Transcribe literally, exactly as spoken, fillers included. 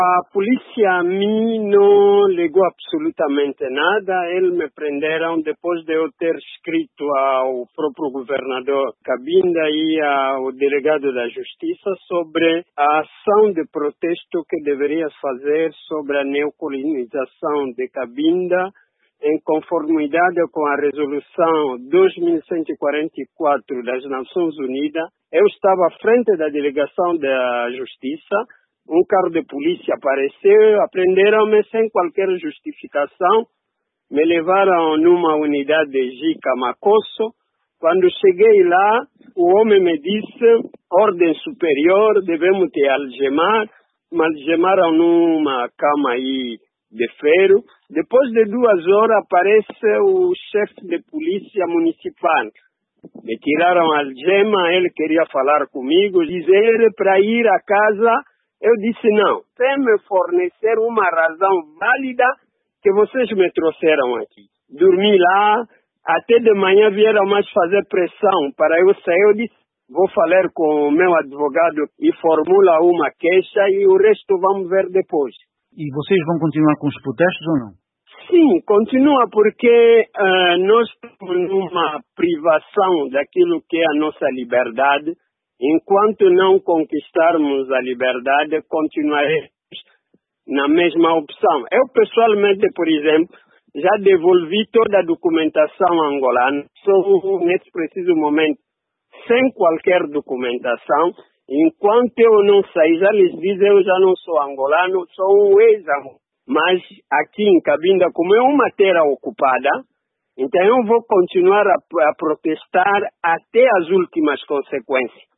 A polícia a mim não ligou absolutamente nada. Eles me prenderam depois de eu ter escrito ao próprio governador Cabinda e ao delegado da Justiça sobre a ação de protesto que deveria fazer sobre a neocolonização de Cabinda em conformidade com a resolução dois mil cento e quarenta e quatro das Nações Unidas. Eu estava à frente da delegação da Justiça. Um carro de polícia apareceu, aprenderam-me sem qualquer justificação, me levaram numa unidade de Jica Macosso. Quando cheguei lá, o homem me disse, ordem superior, devemos te algemar. Me algemaram numa cama aí de ferro. Depois de duas horas aparece o chefe de polícia municipal. Me tiraram a algema, ele queria falar comigo, dizer para ir a casa. Eu disse não, tem me fornecer uma razão válida que vocês me trouxeram aqui. Dormi lá, até de manhã vieram mais fazer pressão para eu sair. Eu disse, vou falar com o meu advogado e formula uma queixa e o resto vamos ver depois. E vocês vão continuar com os protestos ou não? Sim, continua porque uh, nós estamos numa privação daquilo que é a nossa liberdade. Enquanto não conquistarmos a liberdade, continuaremos na mesma opção. Eu, pessoalmente, por exemplo, já devolvi toda a documentação angolana. Sou, nesse preciso momento, sem qualquer documentação. Enquanto eu não sair, já lhes dizem, eu já não sou angolano, sou um ex-angolano. Mas aqui em Cabinda, como é uma terra ocupada, então eu vou continuar a, a protestar até as últimas consequências.